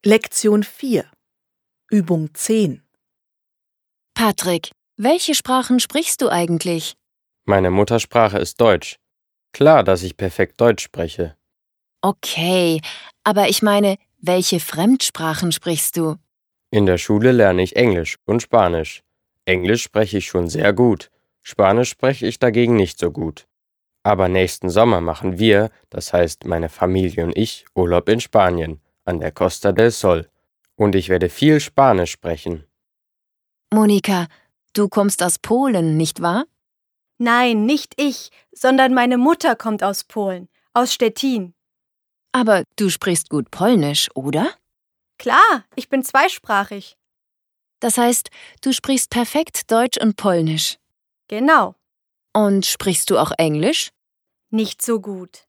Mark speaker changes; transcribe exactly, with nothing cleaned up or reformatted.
Speaker 1: Lektion vier. Übung zehn.
Speaker 2: Patrick, welche Sprachen sprichst du eigentlich?
Speaker 3: Meine Muttersprache ist Deutsch. Klar, dass ich perfekt Deutsch spreche.
Speaker 2: Okay, aber ich meine, welche Fremdsprachen sprichst du?
Speaker 3: In der Schule lerne ich Englisch und Spanisch. Englisch spreche ich schon sehr gut. Spanisch spreche ich dagegen nicht so gut. Aber nächsten Sommer machen wir, das heißt meine Familie und ich, Urlaub in Spanien, an der Costa del Sol. Und ich werde viel Spanisch sprechen.
Speaker 2: Monika, du kommst aus Polen, nicht wahr?
Speaker 4: Nein, nicht ich, sondern meine Mutter kommt aus Polen, aus Stettin.
Speaker 2: Aber du sprichst gut Polnisch, oder?
Speaker 4: Klar, ich bin zweisprachig.
Speaker 2: Das heißt, du sprichst perfekt Deutsch und Polnisch.
Speaker 4: Genau.
Speaker 2: Und sprichst du auch Englisch?
Speaker 4: Nicht so gut.